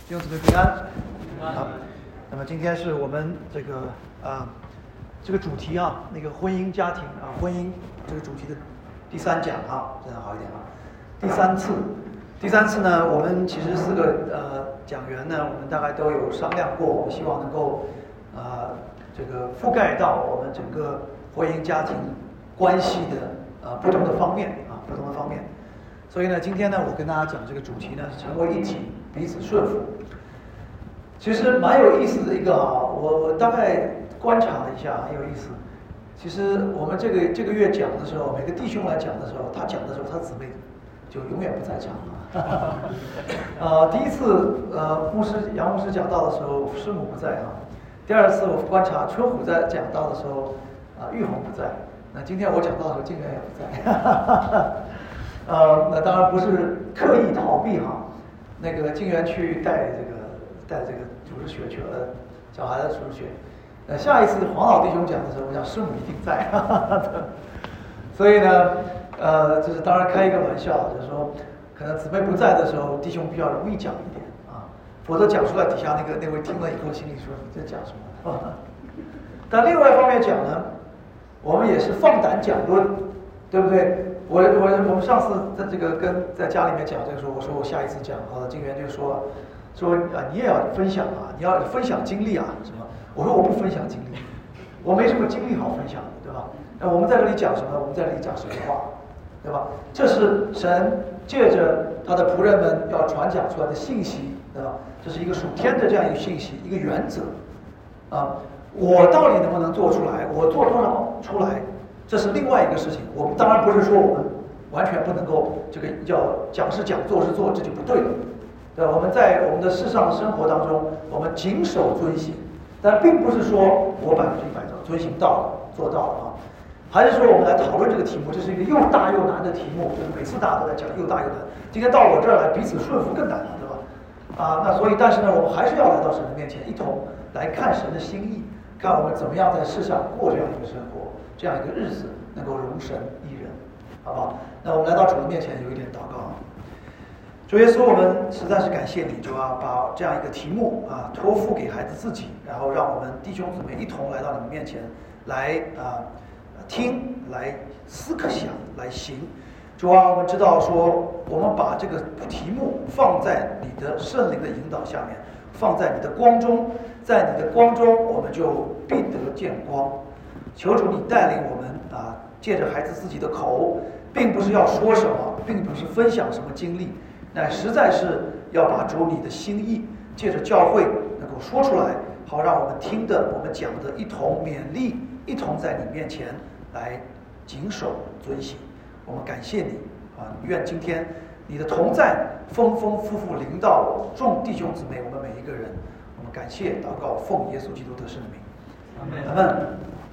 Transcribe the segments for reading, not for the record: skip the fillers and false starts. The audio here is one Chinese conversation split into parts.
弟兄姊妹平安。好，那么今天是我们这个主题啊，那个婚姻家庭啊，婚姻这个主题的第3讲啊，这样好一点啊。第三次呢，我们其实4个讲员呢，我们大概都有商量过，我们希望能够这个覆盖到我们整个婚姻家庭关系的不同的方面。所以呢，今天呢，我跟大家讲这个主题呢，是成为一体，彼此顺服。其实蛮有意思的一个啊，我大概观察了一下，很有意思。其实我们这个月讲的时候，每个弟兄来讲的时候，他讲的时候，他姊妹就永远不在场了。第一次杨牧师讲道的时候，师母不在啊。第2次我观察春虎在讲道的时候，玉红不在。那今天我讲道的时候，静源也不在。那当然不是刻意逃避哈。那个静源去带这个主日学去了，小孩的主日学。下一次黄老弟兄讲的时候，我想师母一定在。所以呢，就是当然开一个玩笑，就是说，可能姊妹不在的时候，弟兄比较容易讲一点啊，否则讲出来底下那位听了以后心里说你在讲什么？但另外一方面讲呢，我们也是放胆讲论，对不对？我们上次在家里面讲这个时候，我说我下一次讲，静源就说你也要分享啊，你要分享经历啊什么？我说我不分享经历，我没什么经历好分享的，对吧？那我们在这里讲什么？我们在这里讲神话，对吧？这是神借着他的仆人们要传讲出来的信息，对吧？这是一个属天的这样一个信息，一个原则啊。我到底能不能做出来？我做多少出来？这是另外一个事情。我们当然不是说我们完全不能够这个叫讲是讲，做是做，这就不对了。对吧？我们在我们的世上的生活当中，我们谨守遵行，但并不是说我100%遵行到了做到了啊。还是说我们来讨论这个题目，这是一个又大又难的题目，就是每次大家都在讲又大又难。今天到我这儿来，彼此顺服更难了，对吧？那所以，但是呢，我们还是要来到神的面前，一同来看神的心意，看我们怎么样在世上过这样一个生活，这样一个日子能够容神益人，好不好？那我们来到主的面前，有一点祷告。主耶稣，我们实在是感谢你，主啊，把这样一个题目托付给孩子自己，然后让我们弟兄姊妹一同来到你们面前来听，来思想，来行。主啊，我们知道说，我们把这个题目放在你的圣灵的引导下面，放在你的光中，在你的光中，我们就必得见光。求主你带领我们借着孩子自己的口，并不是要说什么，并不是分享什么经历，乃实在是要把主你的心意借着教会能够说出来，好让我们听的，我们讲的一同勉励，一同在你面前来谨守遵行。我们感谢你愿今天你的同在丰丰富富临到众弟兄姊妹，我们每一个人。我们感谢祷告，奉耶稣基督得胜的名，阿们。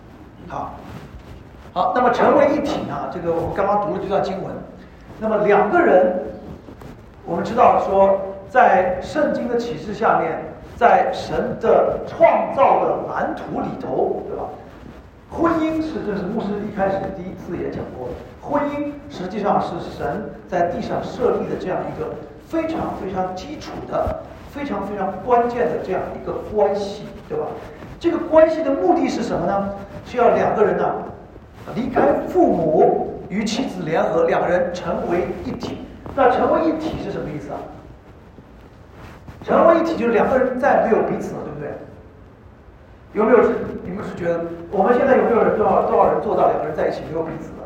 好，那么成为一体呢？这个我们刚刚读了这段经文。那么2个人，我们知道说，在圣经的启示下面，在神的创造的蓝图里头，对吧？婚姻这是牧师一开始第1次也讲过的，婚姻实际上是神在地上设立的这样一个非常非常基础的、非常非常关键的这样一个关系，对吧？这个关系的目的是什么呢？是要2个人呢离开父母，与妻子联合，2人成为一体。那成为一体是什么意思啊？成为一体就是2个人再没有彼此了，对不对？有没有？你们是觉得我们现在有没有人多少人做到2个人在一起没有彼此的？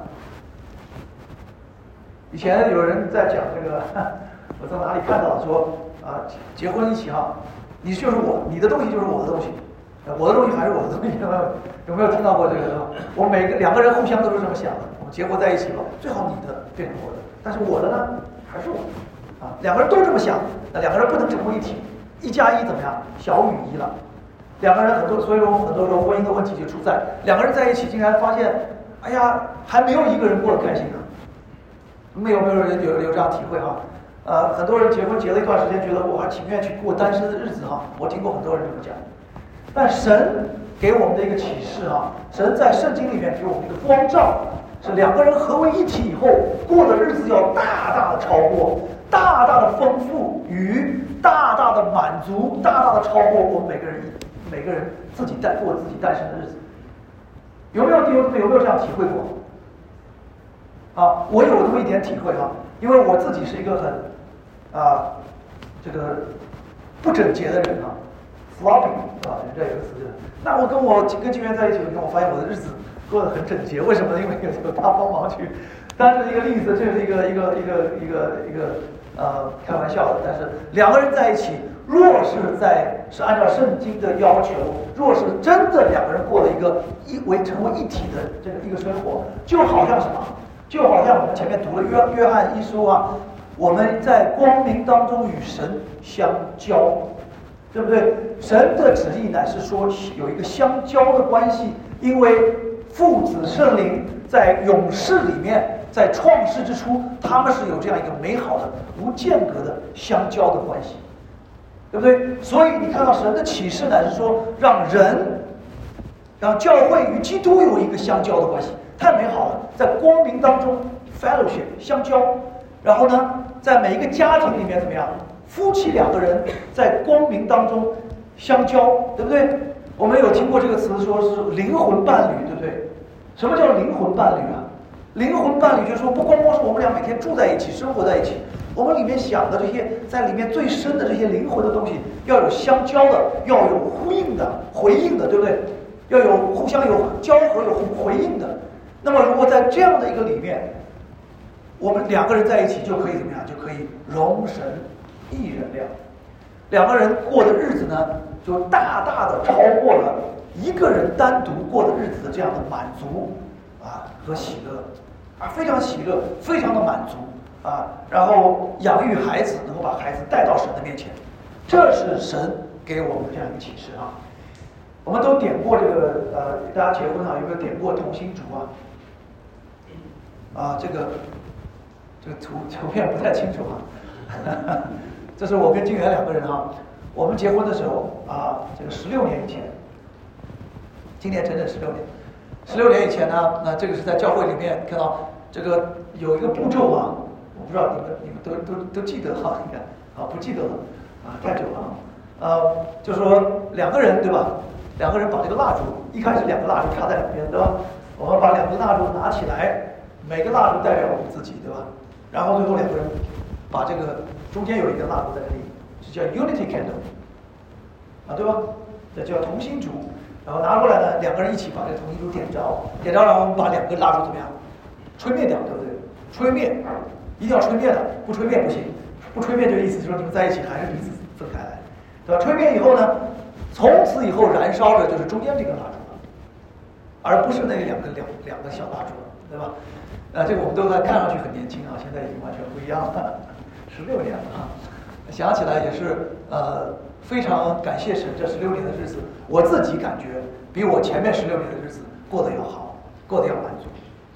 以前有人在讲这个，我在哪里看到说结婚一起你就是我，你的东西就是我的东西，我的东西还是我的东西，有没有听到过这个？我2个人互相都是这么想的，我们结合在一起了，最好你的变成我的，但是我的呢还是我的2个人都这么想，那2个人不能成为一体，1+1怎么样？小于1了。2个人所以说很多时候婚姻的问题就出在2个人在一起，竟然发现，哎呀，还没有1个人过得开心呢。没有人有这样体会很多人结婚结了一段时间，觉得我还情愿去过单身的日子我听过很多人这么讲。但神给我们的一个启示神在圣经里面给我们一个光照，是2个人合为一体以后过的日子要大大的超过大大的丰富与大大的满足，大大的超过我们每个人自己过自己诞生的日子。有没有这样体会过？啊，我有这么一点体会啊，因为我自己是一个很这个不整洁的人啊 ，floppy 啊，这有个词。那我跟金源在一起，我发现我的日子过得很整洁，为什么呢？因为有他帮忙去。当然这是一个例子，这是一个开玩笑的。但是两个人在一起，若是按照圣经的要求，若是真的两个人过了成为一体的这个一个生活，就好像什么？就好像我们前面读了约翰一书啊，我们在光明当中与神相交，对不对？神的旨意乃是说有一个相交的关系，因为父子圣灵在永世里面，在创世之初，他们是有这样一个美好的无间隔的相交的关系，对不对？所以你看到神的启示乃是说让教会与基督有一个相交的关系，太美好了，在光明当中 fellowship 相交，然后呢，在每一个家庭里面怎么样？夫妻两个人在光明当中相交，对不对？我们有听过这个词，说是灵魂伴侣，对不对？什么叫灵魂伴侣啊？灵魂伴侣就是说，不光光是我们俩每天住在一起、生活在一起，我们里面想的这些，在里面最深的这些灵魂的东西，要有相交的，要有呼应的、回应的，对不对？要有互相有交合、有回应的。那么，如果在这样的一个里面，我们两个人在一起就可以怎么样？就可以容神一人量。两个人过的日子呢，就大大的超过了一个人单独过的日子的这样的满足和喜乐非常喜乐，非常的满足然后养育孩子，能够把孩子带到神的面前，这是神给我们的这样一个启示啊。我们都点过这个大家结婚有没有点过同心烛这个图片不太清楚这是我跟金源两个人我们结婚的时候这个16年以前，今年整整16年以前呢，那这个是在教会里面看到这个有一个步骤我不知道你们都记得应该不记得了太久了就说两个人对吧？两个人把这个蜡烛，一开始2个蜡烛插在两边对吧？我们把2个蜡烛拿起来，每个蜡烛代表我们自己对吧？然后最后2个人把这个中间有一个蜡烛在这里，这叫 unity candle 对吧？这叫同心烛。然后拿过来呢，2个人一起把这个同心烛点着，然后我们把2个蜡烛怎么样？吹灭掉，对不对？吹灭，一定要吹灭的，不吹灭不行。不吹灭这个意思就是说你们在一起还是彼此分开来，对吧？吹灭以后呢，从此以后燃烧的就是中间这个蜡烛了，而不是那两个小蜡烛了，对吧？这个我们都看上去很年轻现在已经完全不一样了，16年了想起来也是非常感谢神，这16年的日子，我自己感觉比我前面16年的日子过得要好，过得要满足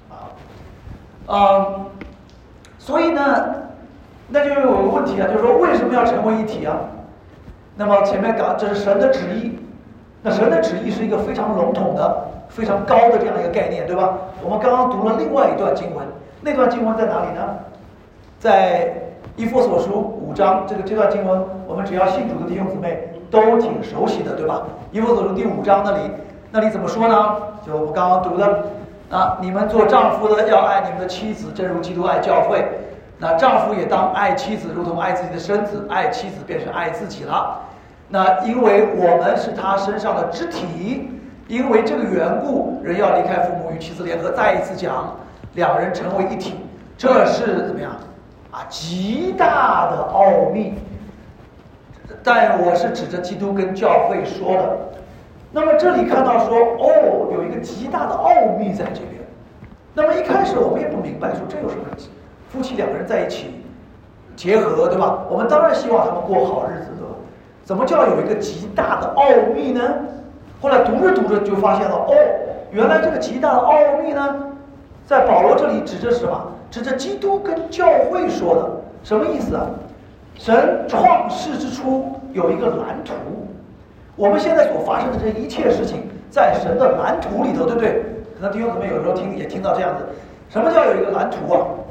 所以呢，那就有个问题就是说为什么要成为一体那么前面讲这是神的旨意，那神的旨意是一个非常笼统的、非常高的这样一个概念，对吧？我们刚刚读了另外一段经文，那段经文在哪里呢？在以弗所书5章，这段经文，我们只要信主的弟兄姊妹都挺熟悉的，对吧？以弗所书第5章那里怎么说呢？就我们刚刚读的你们做丈夫的要爱你们的妻子，正如基督爱教会。那丈夫也当爱妻子，如同爱自己的身子，爱妻子便是爱自己了。那因为我们是他身上的肢体，因为这个缘故，人要离开父母与妻子联合。再一次讲，2人成为一体，这是怎么样极大的奥秘。但我是指着基督跟教会说的。那么这里看到说有一个极大的奥秘在这边。那么一开始我们也不明白，说这有什么夫妻2个人在一起结合，对吧？我们当然希望他们过好日子，对吧？怎么叫有一个极大的奥秘呢？后来读着读着就发现了，原来这个极大的奥秘呢，在保罗这里指着什么？指着基督跟教会说的。什么意思神创世之初有一个蓝图，我们现在所发生的这一切事情，在神的蓝图里头，对不对？可能弟兄姊妹有时候也听到这样子，什么叫有一个蓝图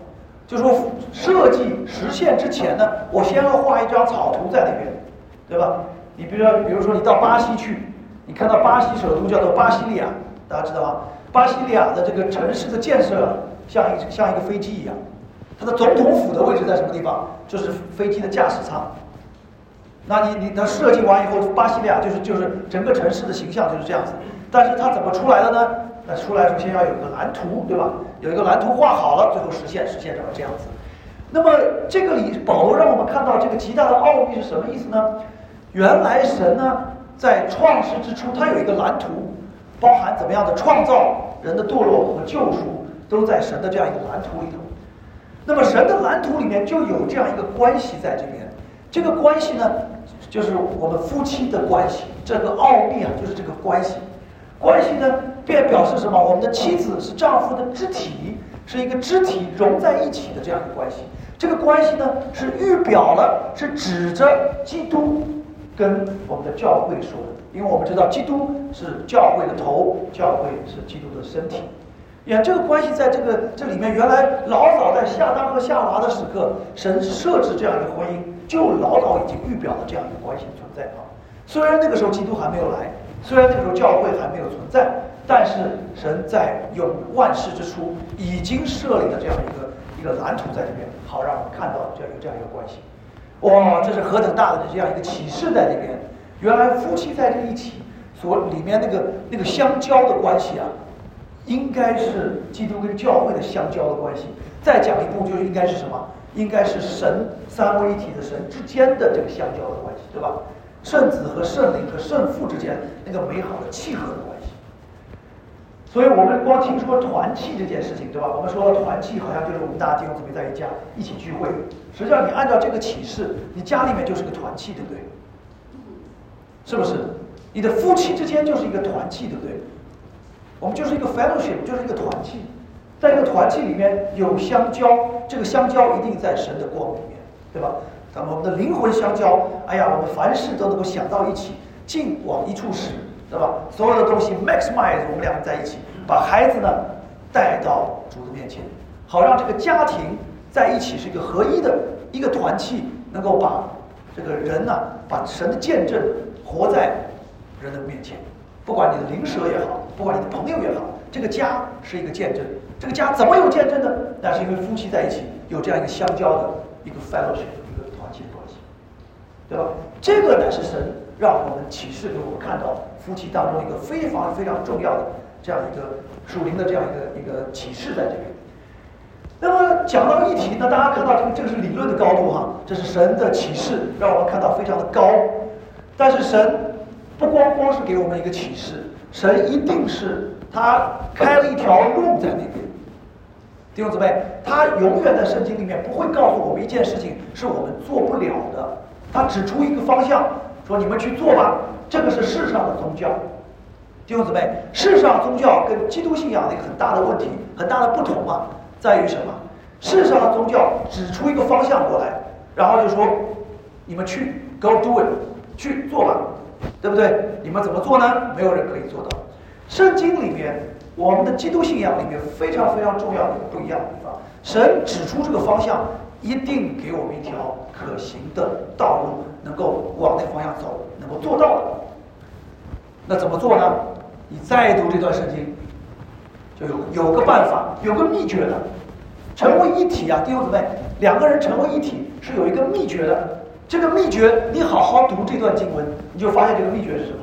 就是说设计实现之前呢，我先要画一张草图在那边，对吧？你比如说你到巴西去，你看到巴西首都叫做巴西利亚，大家知道吗？巴西利亚的这个城市的建设像一个飞机一样，它的总统府的位置在什么地方？就是飞机的驾驶舱。那你的设计完以后，巴西利亚就是整个城市的形象就是这样子。但是它怎么出来的呢？那出来首先要有一个蓝图，对吧？有一个蓝图画好了，最后实现成了这样子。那么这个里保罗让我们看到这个极大的奥秘是什么意思呢？原来神呢在创世之初，他有一个蓝图，包含怎么样的创造人的堕落和救赎，都在神的这样一个蓝图里头。那么神的蓝图里面就有这样一个关系在这边，这个关系呢，就是我们夫妻的关系。这个奥秘啊，就是这个关系。关系呢，便表示什么？我们的妻子是丈夫的肢体，是一个肢体融在一起的这样一个关系。这个关系呢，是预表了，是指着基督跟我们的教会说的。因为我们知道基督是教会的头，教会是基督的身体。这个关系在这里面，原来老早在亚当和夏娃的时刻，神设置这样一个婚姻，就老早已经预表了这样一个关系存在啊。虽然那个时候基督还没有来，虽然那个时候教会还没有存在，但是神在有万事之初已经设立了这样一个蓝图在这边，好让我们看到有这样一个关系。哇，这是何等大的这样一个启示在这边！原来夫妻在这一起所里面那个相交的关系啊，应该是基督跟教会的相交的关系。再讲一步，就是应该是什么？应该是神三位一体的神之间的这个相交的关系，对吧？圣子和圣灵和圣父之间那个美好的契合的关系。所以我们光听说团契这件事情，对吧？我们说团契好像就是我们大家弟兄姊妹在一家一起聚会，实际上你按照这个启示，你家里面就是个团契，对不对？是不是？你的夫妻之间就是一个团契，对不对？我们就是一个 fellowship， 就是一个团契。在这个团契里面有相交，这个相交一定在神的光里面，对吧？咱们的灵魂相交，哎呀，我们凡事都能够想到一起，劲往一处使，对吧？所有的东西 maximize 我们两个在一起，把孩子呢带到主的面前，好让这个家庭在一起是一个合一的一个团契，能够把这个人呢，把神的见证活在人的面前。不管你的邻舍也好，不管你的朋友也好，这个家是一个见证。这个家怎么有见证呢？那是因为夫妻在一起有这样一个相交的一个 fellowship， 一个团契的关系，对吧？这个呢是神让我们启示给我们看到夫妻当中一个非常非常重要的这样一个属灵的这样一个启示在这边。那么讲到议题，那大家看到这个是理论的高度哈，这是神的启示，让我们看到非常的高。但是神不光是给我们一个启示，神一定是他开了一条路在那边。弟兄姊妹，他永远在圣经里面不会告诉我们一件事情是我们做不了的，他指出一个方向，说你们去做吧。这个是世上的宗教。弟兄姊妹，世上宗教跟基督信仰的一个很大的问题，很大的不同啊，在于什么？世上的宗教指出一个方向过来，然后就说你们去 go do it， 去做吧，对不对？你们怎么做呢？没有人可以做到。圣经里面，我们的基督信仰里面非常非常重要的一个不一样的地方，神指出这个方向，一定给我们一条可行的道路，能够往那个方向走，能够做到的。那怎么做呢？你再读这段圣经，就有个办法，有个秘诀的。成为一体啊，弟兄姊妹，两个人成为一体是有一个秘诀的。这个秘诀，你好好读这段经文，你就发现这个秘诀是什么。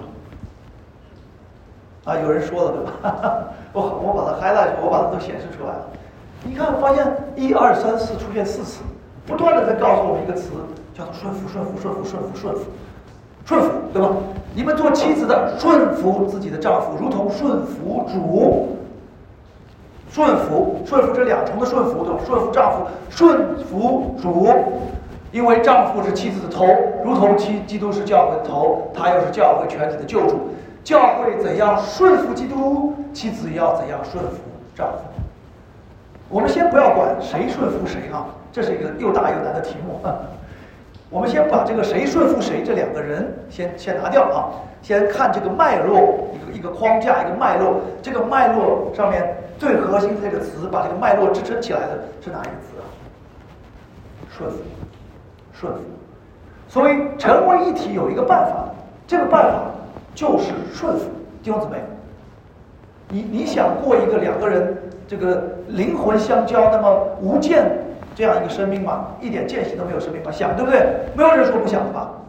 啊，有人说了对吧？我把它 highlight， 我把它都显示出来了。你看，发现1、2、3、4出现4次，不断的在告诉我们一个词，叫做顺服，顺服，顺服，顺服，顺服，顺服，对吧？你们做妻子的顺服自己的丈夫，如同顺服主。顺服这两重的顺服，对吧？顺服丈夫，顺服主。因为丈夫是妻子的头，如同基督是教会的头，他又是教会全体的救主。教会怎样顺服基督，妻子要怎样顺服丈夫。我们先不要管谁顺服谁啊，这是一个又大又难的题目啊。我们先把这个谁顺服谁这两个人先拿掉啊，先看这个脉络，一个框架，一个脉络。这个脉络上面最核心的这个词，把这个脉络支撑起来的是哪一个词啊？ 顺服，顺服。所以成为一体有一个办法，这个办法就是顺服。弟兄姊妹，你想过一个两个人这个灵魂相交，那么无间这样一个生命吗？一点间隙都没有生命吗？想，对不对？没有人说不想的吧？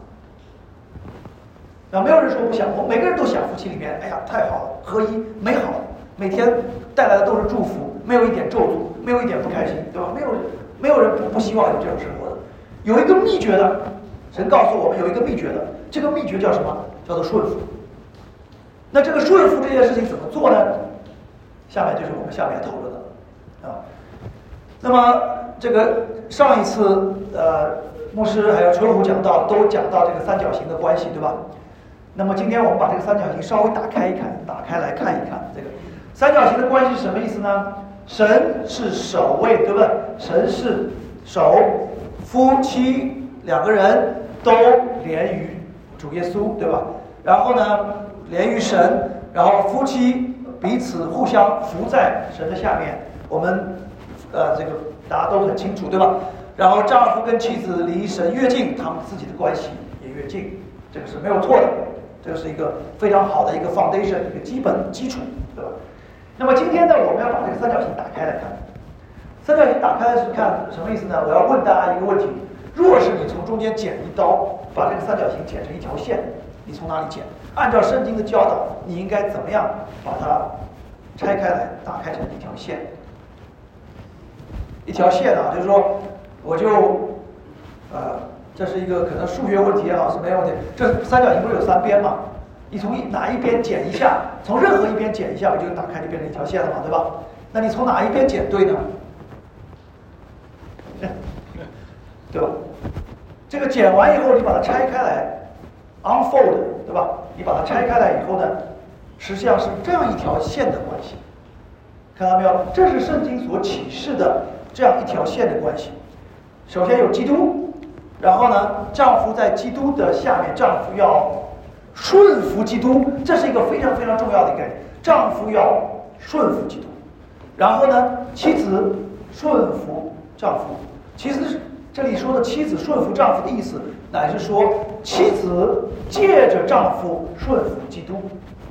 没有人说不想，我们每个人都想夫妻里面，哎呀，太好了，合一，美好，每天带来的都是祝福，没有一点咒诅，没有一点不开心，对吧？没有人不希望有这种生活的。有一个秘诀的，神告诉我们有一个秘诀的，这个秘诀叫什么？叫做顺服。那这个顺服这件事情怎么做呢？下面就是我们下面讨论的啊。那么这个上一次牧师还有春虎都讲到这个三角形的关系，对吧？那么今天我们把这个三角形稍微打开来看一看，这个三角形的关系是什么意思呢？神是首位，对不对？神是首，夫妻两个人都连于主耶稣，对吧？然后呢，连于神，然后夫妻彼此互相服在神的下面。我们这个大家都很清楚，对吧？然后丈夫跟妻子离神越近，他们自己的关系也越近，这个是没有错的。这个是一个非常好的一个 foundation， 一个基本基础，对吧？那么今天呢，我们要把这个三角形打开来看。三角形打开来是看什么意思呢？我要问大家一个问题：若是你从中间剪一刀，把这个三角形剪成一条线，你从哪里剪？按照圣经的教导，你应该怎么样把它拆开来，打开成一条线？一条线啊，就是说，我就这是一个可能数学问题也好是没有问题。这三角形不是有三边吗？你从哪一边剪一下，从任何一边剪一下，我就打开就变成一条线了嘛，对吧？那你从哪一边剪对呢？对吧？这个剪完以后，你把它拆开来 ，unfold， 对吧？你把它拆开来以后呢，实际上是这样一条线的关系，看到没有？这是圣经所启示的这样一条线的关系。首先有基督。然后呢，丈夫在基督的下面，丈夫要顺服基督，这是一个非常非常重要的概念。丈夫要顺服基督，然后呢，妻子顺服丈夫。其实这里说的妻子顺服丈夫的意思，乃是说妻子借着丈夫顺服基督。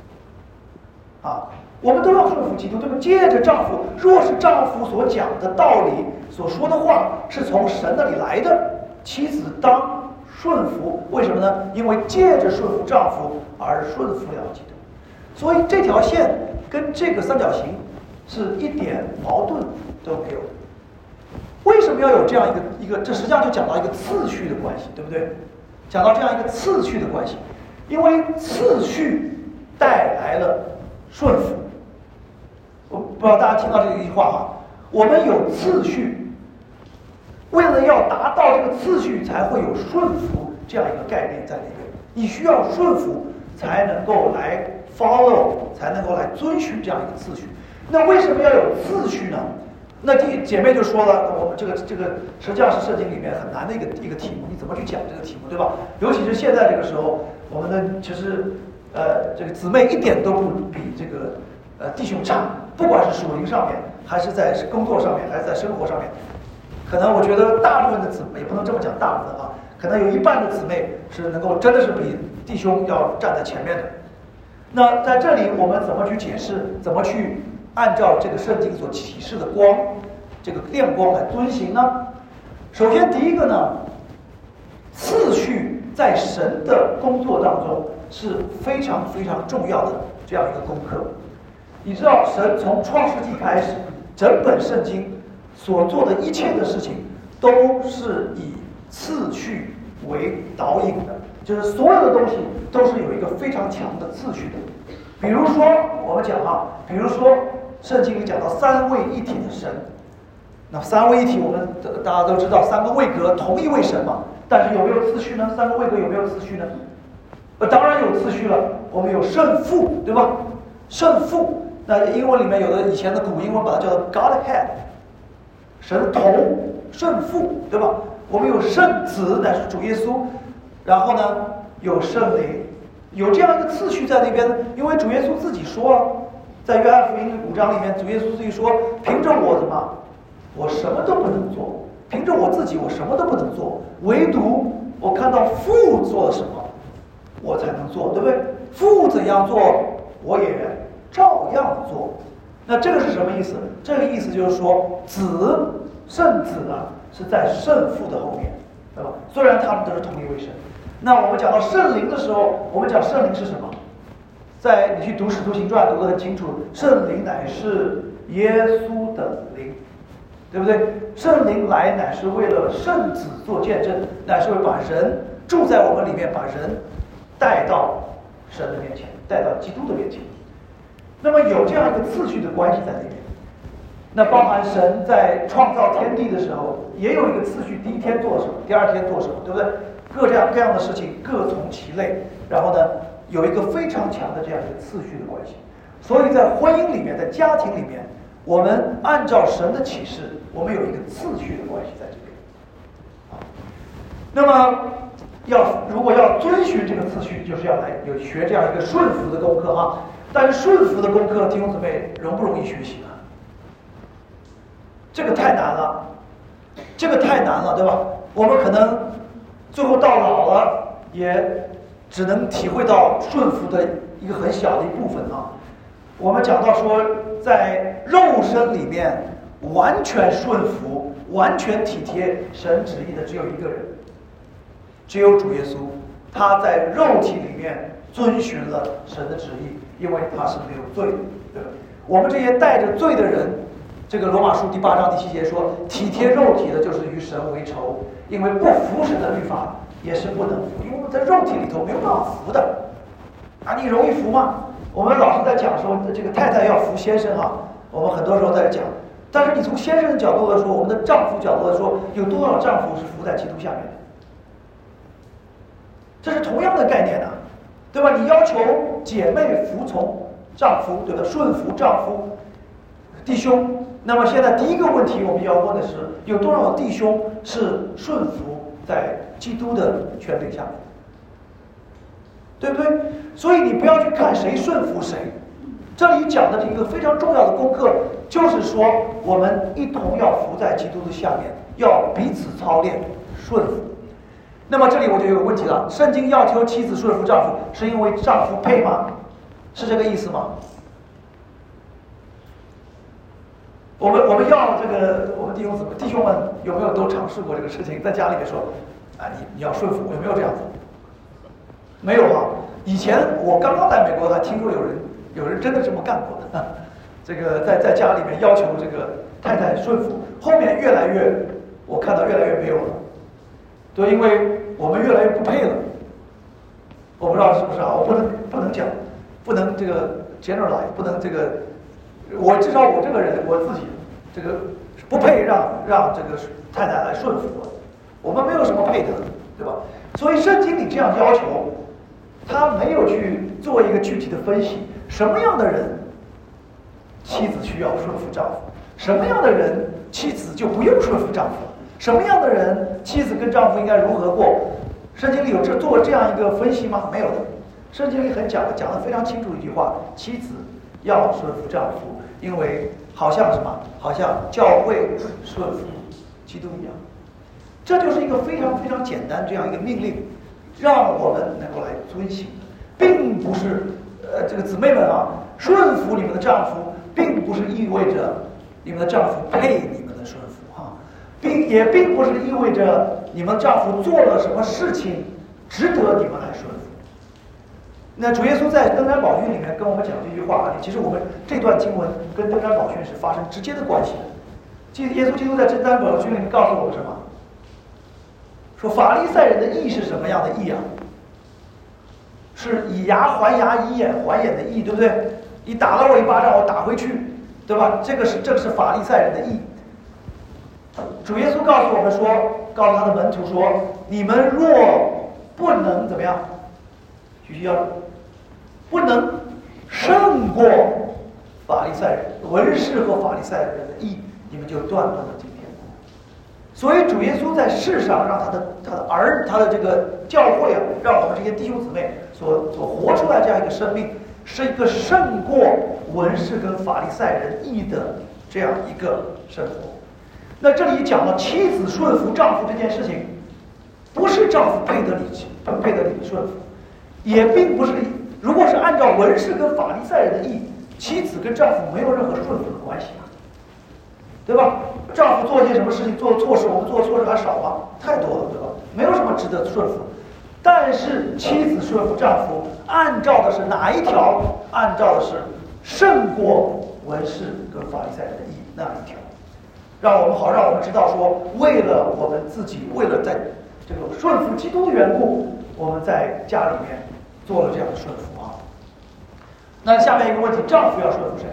我们都要顺服基督，对吧？借着丈夫，若是丈夫所讲的道理、所说的话是从神那里来的。妻子当顺服，为什么呢？因为借着顺服丈夫而顺服了基督，所以这条线跟这个三角形是一点矛盾都没有。为什么要有这样一个？这实际上就讲到一个次序的关系，对不对？讲到这样一个次序的关系，因为次序带来了顺服。我不知道大家听到这一句话哈，我们有次序。为了要达到这个次序，才会有顺服这样一个概念在里面。你需要顺服，才能够来 follow， 才能够来遵循这样一个次序。那为什么要有次序呢？那姐妹就说了，我们这个实际上是圣经里面很难的一个题目，你怎么去讲这个题目，对吧？尤其是现在这个时候，我们的其实这个姊妹一点都不比这个弟兄差，不管是属灵上面，还是在工作上面，还是在生活上面。可能我觉得大部分的姊妹，也不能这么讲大部分啊，可能有一半的姊妹是能够真的是比弟兄要站在前面的。那在这里我们怎么去解释，怎么去按照这个圣经所启示的光，这个亮光来遵行呢？首先第一个呢，次序在神的工作当中是非常非常重要的这样一个功课。你知道神从创世纪开始，整本圣经所做的一切的事情都是以次序为导引的，就是所有的东西都是有一个非常强的次序的。比如说我们讲比如说圣经里讲到三位一体的神，那三位一体我们大家都知道三个位格同一位神嘛，但是有没有次序呢？三个位格有没有次序呢？当然有次序了，我们有圣父，对吧？圣父，那英文里面有的以前的古英文把它叫做 Godhead。神同圣父，对吧？我们有圣子，乃是主耶稣，然后呢有圣灵，有这样一个次序在那边。因为主耶稣自己说在约翰福音5章里面，主耶稣自己说，凭着我我什么都不能做， 凭着我自己，我什么都不能做，唯独我看到父做了什么，我才能做，对不对？父怎样做，我也照样做。那这个是什么意思？这个意思就是说，圣子啊是在圣父的后面，对吧？虽然他们都是同一位神。那我们讲到圣灵的时候，我们讲圣灵是什么？在你去读《使徒行传》读得很清楚，圣灵乃是耶稣的灵，对不对？圣灵来乃是为了圣子做见证，乃是为把人住在我们里面，把人带到神的面前，带到基督的面前。那么有这样一个次序的关系在里面。那包含神在创造天地的时候，也有一个次序，第一天做什么，第二天做什么，对不对？各样的事情各从其类，然后呢，有一个非常强的这样一个次序的关系。所以在婚姻里面，在家庭里面，我们按照神的启示，我们有一个次序的关系在这边。那么如果要遵循这个次序，就是要来学这样一个顺服的功课哈。但是顺服的功课，弟兄姊妹容不容易学习呢？这个太难了，对吧？我们可能最后到老了，也只能体会到顺服的一个很小的一部分啊。我们讲到说，在肉身里面完全顺服、完全体贴神旨意的只有一个人，只有主耶稣。他在肉体里面遵循了神的旨意，因为他是没有罪的，对吧？我们这些带着罪的人，这个罗马书第8章第7节说，体贴肉体的就是与神为仇，因为不服神的律法也是不能服，因为我们在肉体里头没有办法服的啊，你容易服吗？我们老是在讲说这个太太要服先生啊，我们很多时候在讲，但是你从先生的角度来说，我们的丈夫角度来说，有多少丈夫是服在基督下面的？这是同样的概念啊，对吧？你要求姐妹服从丈夫，对吧？顺服丈夫、弟兄。那么现在第一个问题我们要问的是，有多少弟兄是顺服在基督的权柄下面，对不对？所以你不要去看谁顺服谁，这里讲的这一个非常重要的功课，就是说我们一同要服在基督的下面，要彼此操练顺服。那么这里我就有个问题了，圣经要求妻子顺服丈夫，是因为丈夫配吗？是这个意思吗？我们要这个，我们弟兄们有没有都尝试过这个事情？在家里面说，啊，你要顺服，有没有这样子？没有哈。以前我刚刚来美国，还听说有人真的这么干过的。这个在家里面要求这个太太顺服，后面我看到越来越没有了。对，因为我们越来越不配了。我不知道是不是啊？我不能讲，不能这个 generalize， 不能这个。至少我这个人，我自己这个不配让这个太太来顺服我们没有什么配得的，对吧？所以圣经里这样要求，他没有去做一个具体的分析，什么样的人妻子需要顺服丈夫，什么样的人妻子就不用顺服丈夫，什么样的人妻子跟丈夫应该如何过，圣经里有做这样一个分析吗？没有的。圣经里讲得非常清楚一句话，妻子要顺服丈夫，因为好像什么？好像教会顺服基督一样。这就是一个非常非常简单这样一个命令，让我们能够来遵行，并不是这个姊妹们啊，顺服你们的丈夫，并不是意味着你们的丈夫配你们的顺服啊，也并不是意味着你们丈夫做了什么事情值得你们来顺服。那主耶稣在登山宝训里面跟我们讲这句话，其实我们这段经文跟登山宝训是发生直接的关系的。耶稣基督在登山宝训里面告诉我们什么？说法利赛人的义是什么样的义啊？是以牙还牙，以眼还眼的义，对不对？你打了我一巴掌，我打回去，对吧？这是法利赛人的义。主耶稣告诉我们说，告诉他的门徒说，你们若不能怎么样，需要不能胜过法利赛人、文士和法利赛人的义，你们就断了今天。所以主耶稣在世上让他的这个教会啊，让我们这些弟兄姊妹所活出来这样一个生命，是一个胜过文士跟法利赛人义的这样一个生活。 那这里讲了妻子顺服丈夫这件事情，不是丈夫配得理顺服，也并不是，如果是按照文士跟法利赛人的意，妻子跟丈夫没有任何顺服的关系啊，对吧？丈夫做一件什么事情做错事，我们做错事还少吗？太多了，对吧？没有什么值得顺服。但是妻子顺服丈夫，按照的是哪一条？按照的是胜过文士跟法利赛人的意那一条，让我们知道说，为了我们自己，为了在这个顺服基督的缘故，我们在家里面做了这样的顺服啊。那下面一个问题，丈夫要顺服谁？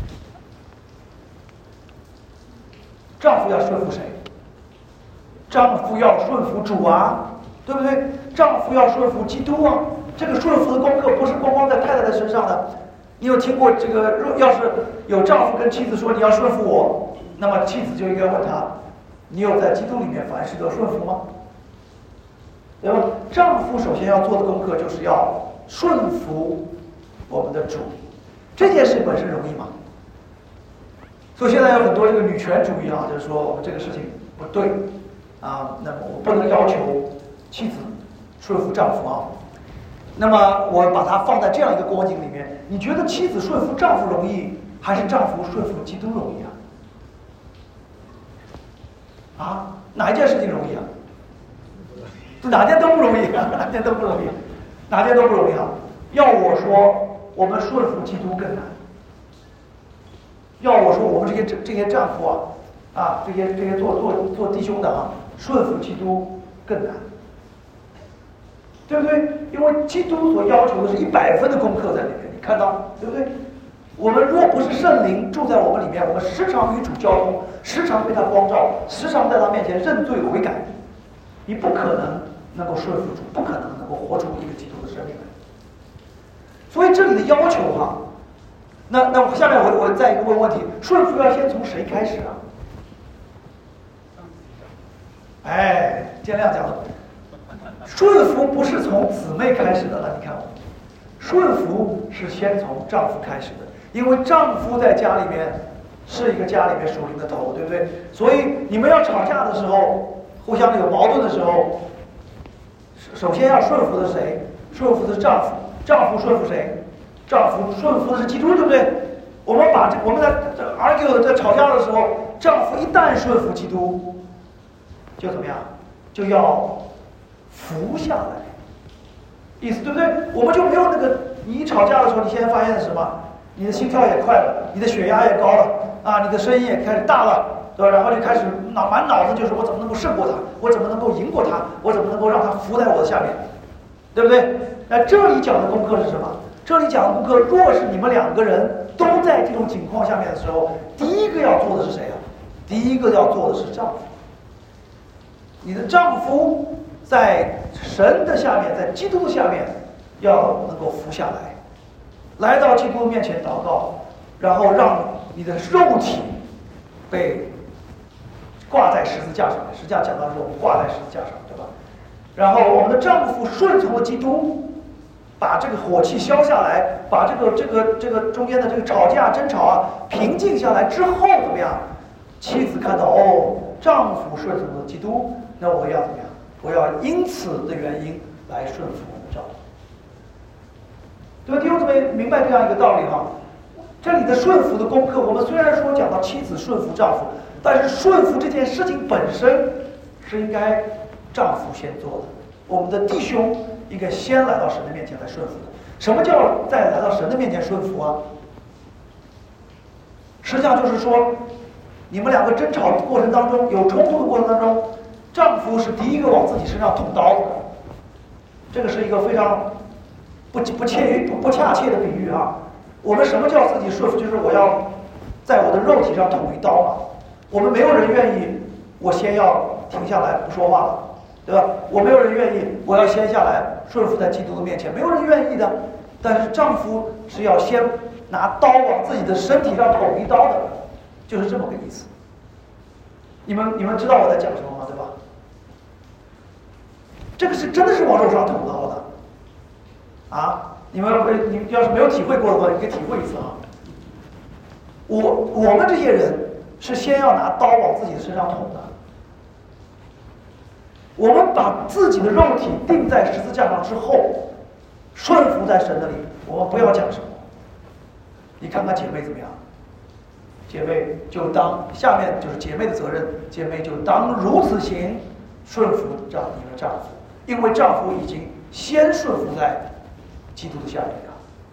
丈夫要顺服谁？丈夫要顺服主啊，对不对？丈夫要顺服基督啊。这个顺服的功课不是光光在太太的身上的。你有听过这个？要是有丈夫跟妻子说你要顺服我，那么妻子就应该问他：你有在基督里面凡事都顺服吗？对吧？丈夫首先要做的功课就是要顺服我们的主。这件事本身容易吗？所以现在有很多这个女权主义啊，就是说我们这个事情不对啊，那么我不能要求妻子顺服丈夫啊。那么我把它放在这样一个光景里面，你觉得妻子顺服丈夫容易，还是丈夫顺服基督容易啊？啊，哪一件事情容易啊？哪件都不容易啊，哪件都不容易，哪件都不容易啊！要我说，我们顺服基督更难。要我说，我们这些丈夫啊，这些做弟兄的啊，顺服基督更难。对不对？因为基督所要求的是100分的功课在里面，你看到对不对？我们若不是圣灵住在我们里面，我们时常与主交通，时常被他光照，时常在他面前认罪悔改，你不可能够顺服主，不可能能够活出一个基督的生命来。所以这里的要求哈，那下面我再一个问题，顺服要先从谁开始啊？哎，建亮讲的。顺服不是从姊妹开始的了，你看，顺服是先从丈夫开始的，因为丈夫在家里面是一个家里面属灵的头，对不对？所以你们要吵架的时候，互相有矛盾的时候，首先要顺服的是谁？顺服的是丈夫。丈夫顺服谁？丈夫顺服的是基督，对不对？我们在 argue 在吵架的时候，丈夫一旦顺服基督，就怎么样？就要服下来，意思对不对？我们就没有那个，你一吵架的时候，你现在发现是什么？你的心跳也快了，你的血压也高了啊，你的声音也开始大了，对吧？然后就开始满脑子就是我怎么能够胜过他，我怎么能够赢过他，我怎么能够让他服在我的下面，对不对？那这里讲的功课是什么？这里讲的功课，若是你们2个人都在这种情况下面的时候，第一个要做的是谁啊？第一个要做的是丈夫。你的丈夫在神的下面，在基督的下面，要能够服下来，来到基督面前祷告，然后让你的肉体被挂在十字架上面。十字架讲到是我们挂在十字架上，对吧？然后我们的丈夫顺从了基督，把这个火气消下来，把这个中间的这个吵架争吵啊平静下来之后，怎么样？妻子看到丈夫顺从了基督，那我要怎么样？我要因此的原因来顺服我们丈夫。对吧？弟兄姊妹明白这样一个道理哈？这里的顺服的功课，我们虽然说讲到妻子顺服丈夫，但是顺服这件事情本身是应该丈夫先做的。我们的弟兄应该先来到神的面前来顺服的。什么叫在来到神的面前顺服啊？实际上就是说，你们2个争吵的过程当中，有冲突的过程当中，丈夫是第一个往自己身上捅刀子的。这个是一个非常不恰切的比喻啊。我们什么叫自己顺服？就是我要在我的肉体上捅一刀嘛。我们没有人愿意我先要停下来不说话了，对吧？我没有人愿意我要先下来顺服在基督的面前，没有人愿意的。但是丈夫是要先拿刀往自己的身体上捅一刀的，就是这么个意思。你们知道我在讲什么吗？对吧？这个是真的是往肉上捅刀的啊！你们要是没有体会过的话，你可以体会一次啊。我们这些人是先要拿刀往自己的身上捅的。我们把自己的肉体钉在十字架上之后，顺服在神那里，我们不要讲什么。你看看姐妹怎么样？姐妹就当下面就是姐妹的责任，姐妹就当如此行，顺服你的丈夫，因为丈夫已经先顺服在基督的下面了。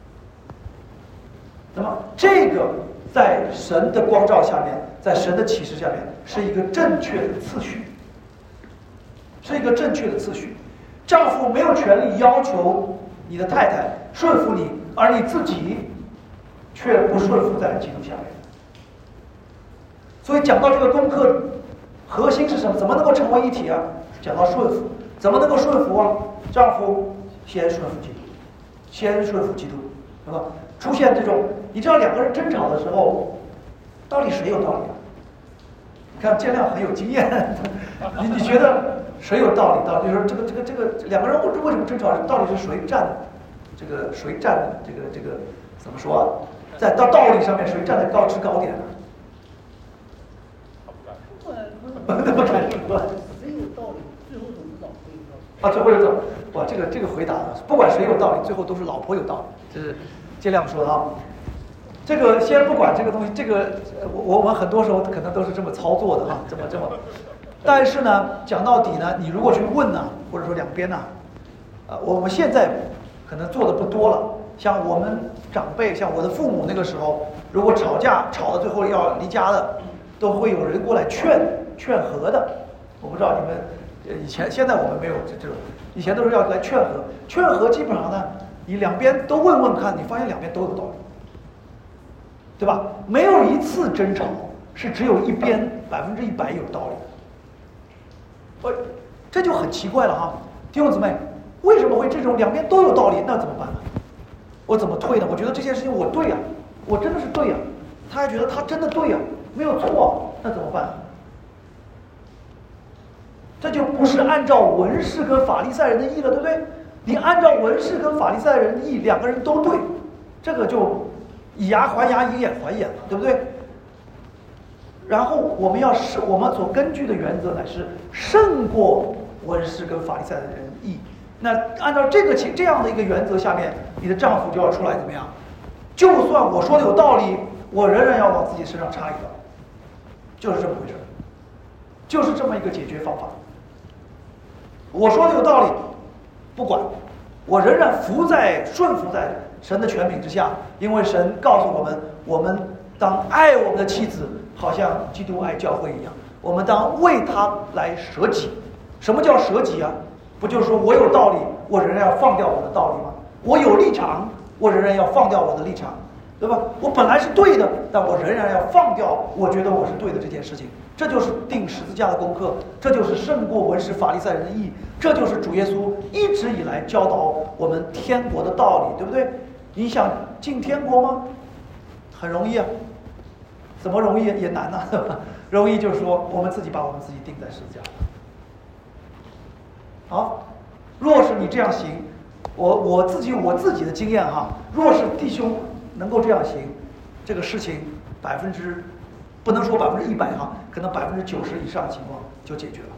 那么这个在神的光照下面，在神的启示下面，是一个正确的次序，是一个正确的次序。丈夫没有权利要求你的太太顺服你，而你自己却不顺服在基督下面。所以讲到这个功课，核心是什么？怎么能够成为一体啊？讲到顺服，怎么能够顺服啊？丈夫先顺服基督，先顺服基督，对吧？出现这种，你知道两个人争吵的时候，到底谁有道理啊？你看建亮很有经验，你觉得谁有道理？到底就是这个两个人为什么争吵？到底是谁占谁占这个怎么说啊？在道理上面谁站在制高点呢？不敢说， 谁有道理，最后总是老婆有道理。 啊，最后有道理。哇，这个回答，不管谁有道理，最后都是老婆有道理。这是建亮说的啊。这个先不管这个东西，这个我们很多时候可能都是这么操作的哈，这么。但是呢，讲到底呢，你如果去问呢，或者说两边呢，我们现在可能做的不多了。像我们长辈，像我的父母那个时候，如果吵架吵到最后要离家的，都会有人过来劝和的。我不知道你们现在我们没有这种，以前都是要来劝和。劝和基本上呢，你两边都问看，你发现两边都有道理，对吧？没有一次争吵是只有一边100%有道理的。这就很奇怪了哈，弟兄姊妹，为什么会这种两边都有道理？那怎么办呢？我怎么退呢？我觉得这件事情我对呀，我真的是对呀，他还觉得他真的对呀，没有错，那怎么办？这就不是按照文士跟法利赛人的意了，对不对？你按照文士跟法利赛人的意，两个人都对，这个就以牙还牙，以眼还眼了，对不对？然后我们所根据的原则乃是胜过文士跟法利赛人的意。那按照这样的一个原则下面，你的丈夫就要出来怎么样？就算我说的有道理，我仍然要往自己身上插一刀，就是这么回事，就是这么一个解决方法。我说的有道理，不管，我仍然顺服在神的权柄之下，因为神告诉我们，我们当爱我们的妻子，好像基督爱教会一样，我们当为他来舍己。什么叫舍己啊？不就是说我有道理，我仍然要放掉我的道理吗？我有立场，我仍然要放掉我的立场，对吧？我本来是对的，但我仍然要放掉我觉得我是对的这件事情。这就是定十字架的功课，这就是胜过文士法利赛人的义，这就是主耶稣一直以来教导我们天国的道理，对不对？你想进天国吗？很容易啊，怎么容易也难啊，对吧？容易就是说我们自己把我们自己钉在十字架上。好，若是你这样行，我自己的经验哈，若是弟兄能够这样行，这个事情不能说100%哈，可能90%以上的情况就解决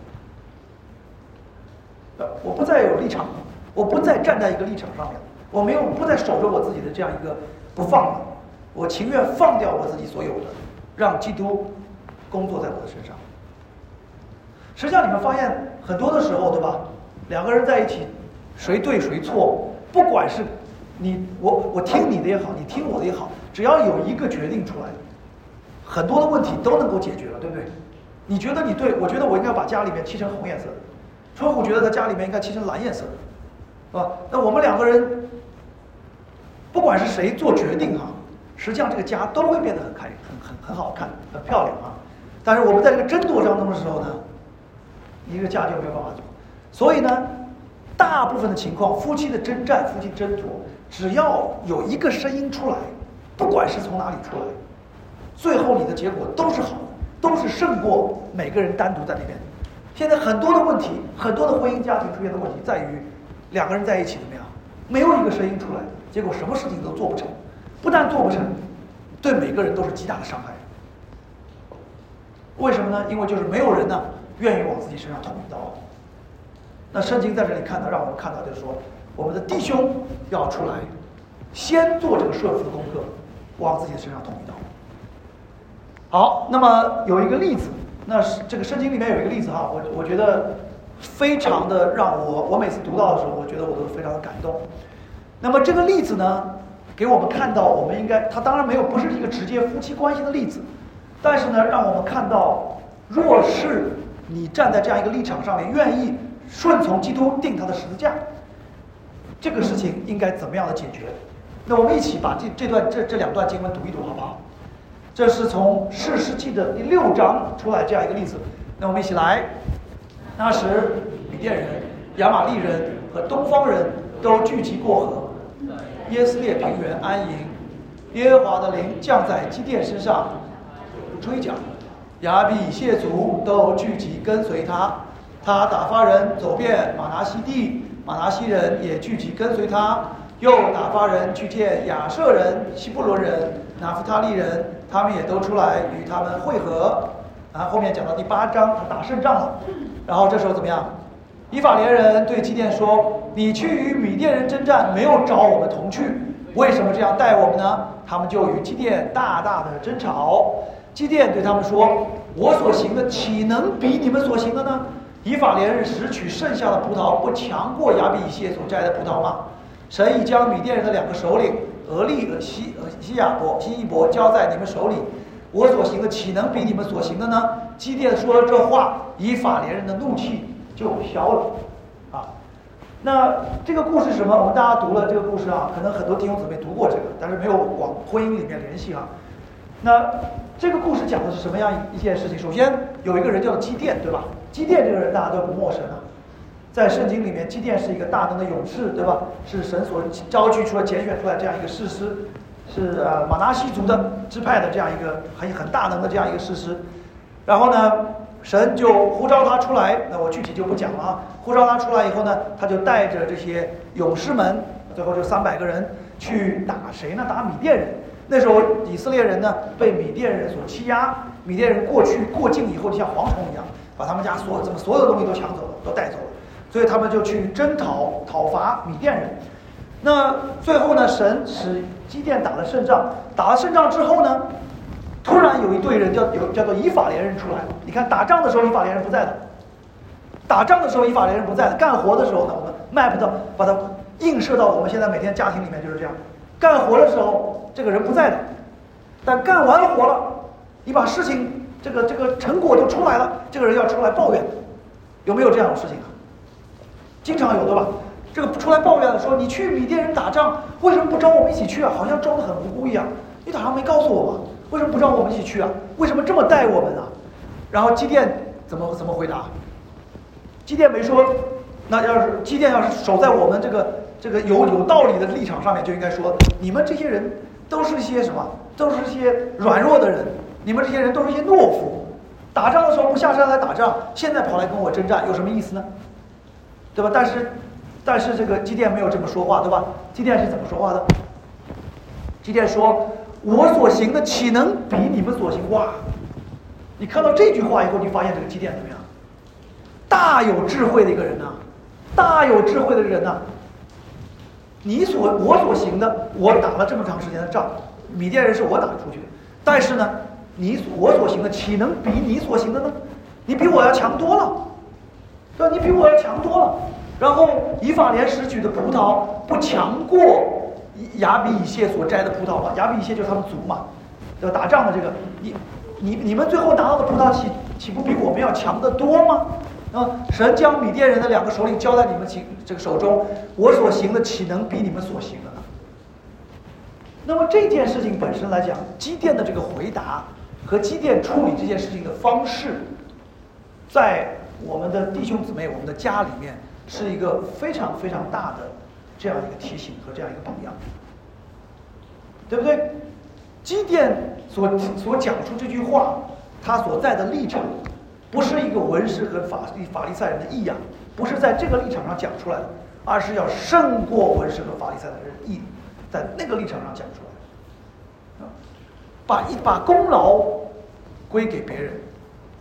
了。我不再有立场了，我不再站在一个立场上面，我不再守着我自己的这样一个不放了，我情愿放掉我自己所有的，让基督工作在我的身上。实际上你们发现很多的时候，对吧？两个人在一起，谁对谁错，不管是我听你的也好，你听我的也好，只要有一个决定出来，很多的问题都能够解决了，对不对？你觉得你对，我觉得我应该把家里面漆成红颜色的，春虎觉得他家里面应该漆成蓝颜色的，是吧？那我们两个人，不管是谁做决定哈，实际上这个家都会变得很好看，很漂亮啊。但是我们在这个争夺当中的时候呢，一个家就没有办法做。所以呢，大部分的情况，夫妻的征战、夫妻争夺，只要有一个声音出来，不管是从哪里出来，最后你的结果都是好的，都是胜过每个人单独在那边。现在很多的问题，很多的婚姻家庭出现的问题在于，两个人在一起怎么样，没有一个声音出来，结果什么事情都做不成，不但做不成，对每个人都是极大的伤害。 为什么呢？因为就是没有人呢愿意往自己身上捅一刀。那圣经在这里看到，让我们看到就是说，我们的弟兄要出来，先做这个顺服的功课，往自己的身上捅一刀。好，那么有一个例子，那是这个圣经里面有一个例子哈，我觉得非常的让我每次读到的时候，我觉得我都非常的感动。那么这个例子呢，给我们看到，我们应该，它当然不是一个直接夫妻关系的例子，但是呢，让我们看到，若是你站在这样一个立场上面，愿意顺从基督定他的十字架，这个事情应该怎么样的解决？那我们一起把这两段经文读一读，好不好？这是从士师记的第6章出来这样一个例子。那我们一起来。那时，米甸人、亚玛力人和东方人都聚集过河，耶斯列平原安营。耶和华的灵降在基甸身上，吹角。亚比以谢族都聚集跟随他。他打发人走遍马拿西地，马拿西人也聚集跟随他。又打发人去见亚舍人、希布伦人、拿弗他利人，他们也都出来与他们会合。后面讲到第8章，他打胜仗了。然后这时候怎么样？以法莲人对基甸说：“你去与米甸人征战，没有找我们同去，为什么这样待我们呢？”他们就与基甸大大的争吵。基甸对他们说：“我所行的岂能比你们所行的呢？以法莲人拾取剩下的葡萄，不强过亚比以谢所摘的葡萄吗？神已将米甸人的2个首领俄利和西伊伯交在你们手里，我所行的岂能比你们所行的呢？”基甸说了这话，以法莲人的怒气就消了。那这个故事是什么？我们大家读了这个故事可能很多弟兄姊妹读过这个，但是没有往婚姻里面联系那这个故事讲的是什么样一件事情？首先有一个人叫基甸，对吧？基甸这个人大家都不陌生在圣经里面，基甸是一个大能的勇士，对吧？是神所招聚出来、拣选出来这样一个士师，是马拿西族的支派的这样一个很大能的这样一个士师。然后呢，神就呼召他出来，那我具体就不讲了呼召他出来以后呢，他就带着这些勇士们，最后就300个人去打谁呢？打米甸人。那时候以色列人呢被米甸人所欺压，米甸人过境以后就像蝗虫一样，把他们家所有的东西都抢走了，都带走了。所以他们就去讨伐米甸人。那最后呢，神使基甸打了胜仗。打了胜仗之后呢，突然有一队人叫做以法莲人出来。你看打仗的时候以法莲人不在的，干活的时候呢，我们 map 到把它映射到我们现在每天家庭里面就是这样。干活的时候这个人不在的，但干完活了，你把事情这个成果就出来了，这个人要出来抱怨。有没有这样的事情经常有，对吧？这个出来抱怨的说：“你去米甸人打仗，为什么不招我们一起去啊？好像装得很无辜一样。你打仗没告诉我吗？为什么不招我们一起去啊？为什么这么待我们啊？”然后基甸怎么回答？基甸没说。那基甸要是守在我们这个有道理的立场上面，就应该说：你们这些人都是一些什么？都是一些软弱的人。你们这些人都是一些懦夫。打仗的时候不下山来打仗，现在跑来跟我征战，有什么意思呢？对吧？但是这个基甸没有这么说话，对吧？基甸是怎么说话的？基甸说：“我所行的岂能比你们所行？”哇！你看到这句话以后，你发现这个基甸怎么样？大有智慧的一个人大有智慧的人我所行的，我打了这么长时间的仗，米甸人是我打出去的，但是呢，我所行的岂能比你所行的呢？你比我要强多了，对吧？你比我要强多了。然后以法莲拾取的葡萄不强过亚比以谢所摘的葡萄吗？亚比以谢就是他们族嘛，对吧？打仗的这个，你们最后拿到的葡萄岂不比我们要强得多吗？神将米甸人的2个首领交在你们这个手中，我所行的岂能比你们所行的呢？那么这件事情本身来讲，基甸的这个回答和基甸处理这件事情的方式，在我们的弟兄姊妹、我们的家里面，是一个非常非常大的这样一个提醒和这样一个榜样，对不对？基甸所讲出这句话，他所在的立场，不是一个文士和法利赛人的异样，不是在这个立场上讲出来的，而是要胜过文士和法利赛人的异，在那个立场上讲出来的，把功劳归给别人，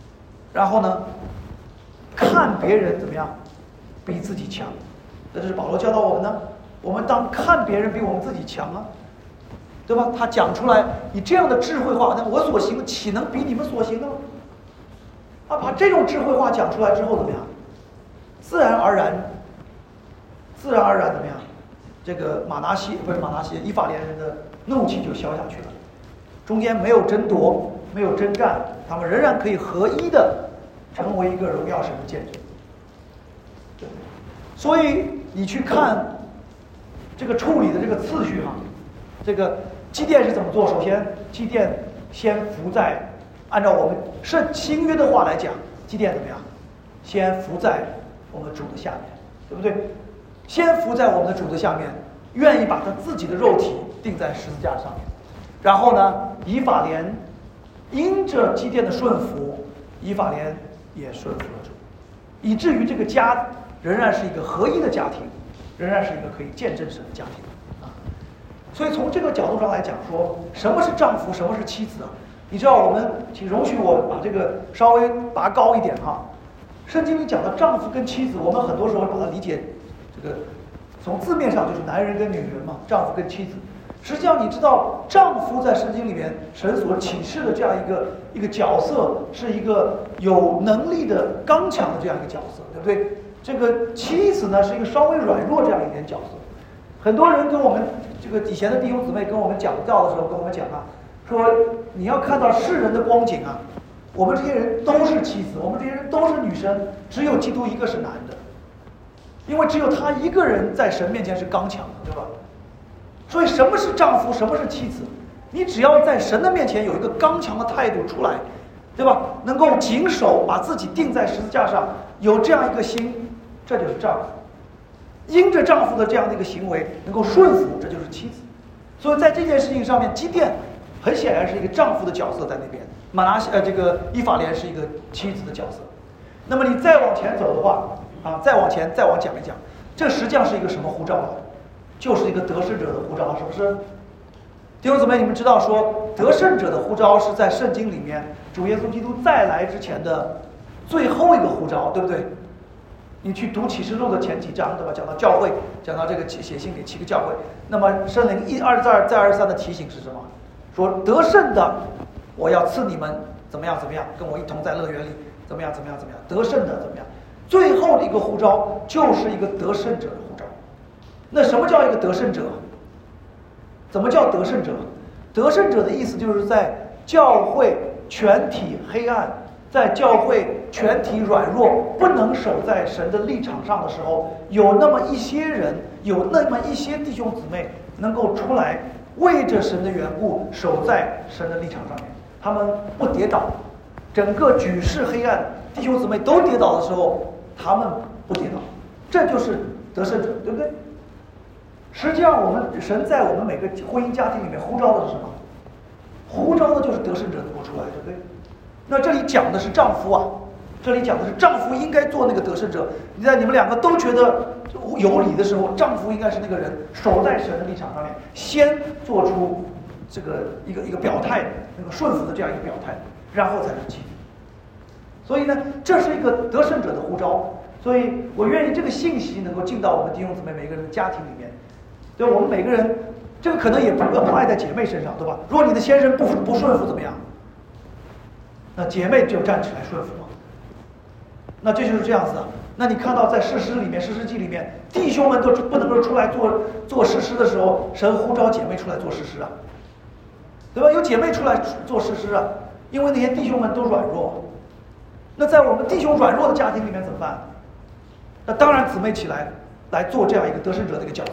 然后呢，看别人怎么样，比自己强。这就是保罗教导我们的，我们当看别人比我们自己强啊，对吧？他讲出来，以这样的智慧话，那我所行的岂能比你们所行的吗？啊，把这种智慧话讲出来之后怎么样？自然而然怎么样？这个以法莲人的怒气就消下去了，中间没有争夺，没有征战，他们仍然可以合一的成为一个荣耀神的见证。对，所以你去看这个处理的这个次序哈，这个祭奠是怎么做？首先，祭奠先服在，按照我们新约的话来讲，祭奠怎么样？先服在我们主的下面，对不对？先服在我们的主的下面，愿意把他自己的肉体钉在十字架上面，然后呢，以法莲因着祭奠的顺服，以法莲也顺服了主，以至于这个家仍然是一个合一的家庭，仍然是一个可以见证神的家庭啊。所以从这个角度上来讲，说什么是丈夫，什么是妻子啊？你知道，请容许我把这个稍微拔高一点哈。圣经里讲的丈夫跟妻子，我们很多时候把它理解，这个从字面上就是男人跟女人嘛，丈夫跟妻子。实际上，你知道，丈夫在圣经里面神所启示的这样一个角色，是一个有能力的、刚强的这样一个角色，对不对？这个妻子呢，是一个稍微软弱这样一点角色。很多人跟我们这个以前的弟兄姊妹跟我们讲道的时候，跟我们讲啊，说你要看到世人的光景啊，我们这些人都是妻子，我们这些人都是女生，只有基督一个是男的，因为只有他一个人在神面前是刚强的，对吧？所以什么是丈夫，什么是妻子？你只要在神的面前有一个刚强的态度出来，对吧？能够谨守，把自己钉在十字架上，有这样一个心，这就是丈夫。因着丈夫的这样的一个行为能够顺服，这就是妻子。所以在这件事情上面，基甸很显然是一个丈夫的角色在那边，这个以法莲是一个妻子的角色。那么你再往前走的话啊，再往讲一讲，这实际上是一个什么呼召啊？就是一个得胜者的呼召，是不是？弟兄姊妹，你们知道说得胜者的呼召是在圣经里面主耶稣基督再来之前的最后一个呼召，对不对？你去读启示录的前几章，对吧？讲到教会，讲到这个写信给7个教会，那么圣灵一而再再而三的提醒是什么？说得胜的，我要赐你们怎么样，跟我一同在乐园里，怎么样，得胜的怎么样？最后的一个呼召就是一个得胜者的呼召。那什么叫一个得胜者？怎么叫得胜者？得胜者的意思就是在教会全体黑暗，在教会全体软弱，不能守在神的立场上的时候，有那么一些人，有那么一些弟兄姊妹能够出来，为着神的缘故守在神的立场上面，他们不跌倒。整个举世黑暗，弟兄姊妹都跌倒的时候，他们不跌倒，这就是得胜者，对不对？实际上，神在我们每个婚姻家庭里面呼召的是什么？呼召的就是得胜者能够出来，对不对？那这里讲的是丈夫啊，这里讲的是丈夫应该做那个得胜者。你们两个都觉得有理的时候，丈夫应该是那个人守在神的立场上面，先做出这个一个表态，那个顺服的这样一个表态，然后才是妻子。所以呢，这是一个得胜者的呼召。所以我愿意这个信息能够进到我们弟兄姊妹每个人的家庭里面。对，我们每个人，这个可能也不爱在姐妹身上，对吧？如果你的先生不顺服怎么样？那姐妹就站起来顺服嘛。那这就是这样子的。那你看到在士师记里面，弟兄们都不能够出来做士师的时候，神呼召姐妹出来做士师啊，对吧？有姐妹出来做士师啊，因为那些弟兄们都软弱。那在我们弟兄软弱的家庭里面怎么办？那当然姊妹起来做这样一个得胜者的一个角色。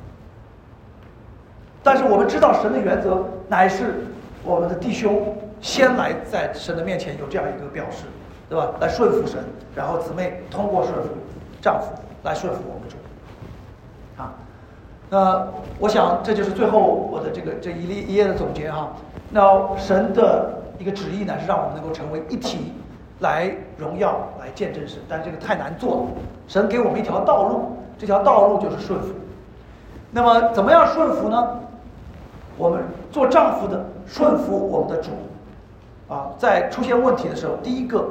但是我们知道神的原则乃是我们的弟兄先来在神的面前有这样一个表示，对吧？来顺服神，然后姊妹通过顺服丈夫来顺服我们主。啊，那我想这就是最后我的这一页的总结哈。那神的一个旨意呢是让我们能够成为一体，来荣耀来见证神，但是这个太难做了。神给我们一条道路，这条道路就是顺服。那么怎么样顺服呢？我们做丈夫的顺服我们的主，啊，在出现问题的时候，第一个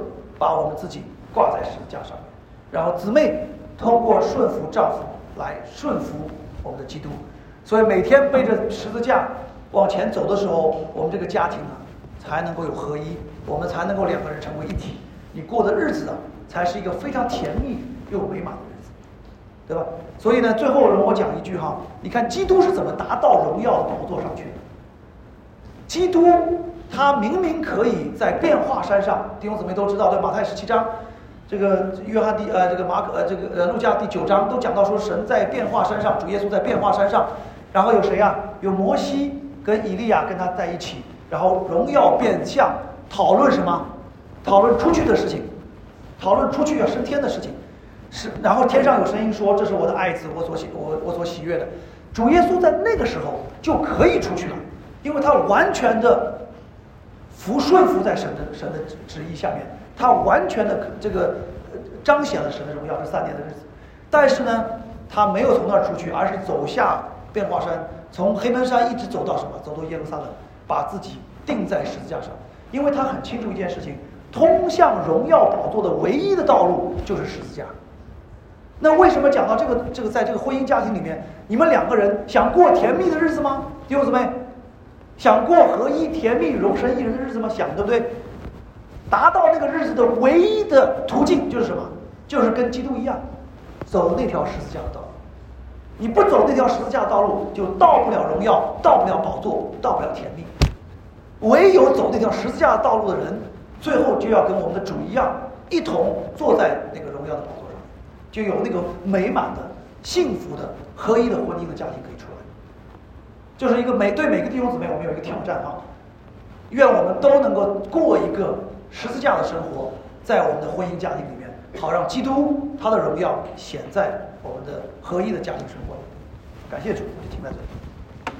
把我们自己挂在十字架上面，然后姊妹通过顺服丈夫来顺服我们的基督。所以每天背着十字架往前走的时候，我们这个家庭啊才能够有合一，我们才能够两个人成为一体，你过的日子啊才是一个非常甜蜜又美满的日子，对吧？所以呢，最后容我讲一句哈，你看基督是怎么达到荣耀的宝座上去的？基督他明明可以在变化山上，弟兄姊妹都知道，对，马太17章，这个约翰这个路加第9章都讲到说，神在变化山上，主耶稣在变化山上，然后有谁啊？有摩西跟以利亚跟他在一起，然后荣耀变相，讨论什么？讨论出去的事情，讨论出去要升天的事情。然后天上有声音说：“这是我的爱子，我所喜悦的。”主耶稣在那个时候就可以出去了，因为他完全的顺服在神的旨意下面，他完全的这个彰显了神的荣耀这3年的日子。但是呢，他没有从那儿出去，而是走下变化山，从黑门山一直走到什么？走到耶路撒冷，把自己钉在十字架上。因为他很清楚一件事情，通向荣耀宝座的唯一的道路就是十字架。那为什么讲到这个在这个婚姻家庭里面，你们2个人想过甜蜜的日子吗？弟兄姊妹，想过合一、甜蜜、容神一人的日子吗？想，对不对？达到那个日子的唯一的途径就是什么？就是跟基督一样，走那条十字架的道路。你不走那条十字架的道路，就到不了荣耀，到不了宝座，到不了甜蜜。唯有走那条十字架的道路的人，最后就要跟我们的主一样，一同坐在那个荣耀的宝座上，就有那个美满的、幸福的、合一的婚姻的家庭可以出来。就是一个对每个弟兄姊妹，我们有一个挑战啊！愿我们都能够过一个十字架的生活，在我们的婚姻家庭里面，好让基督他的荣耀显在我们的合一的家庭生活里。感谢主，就停在这里。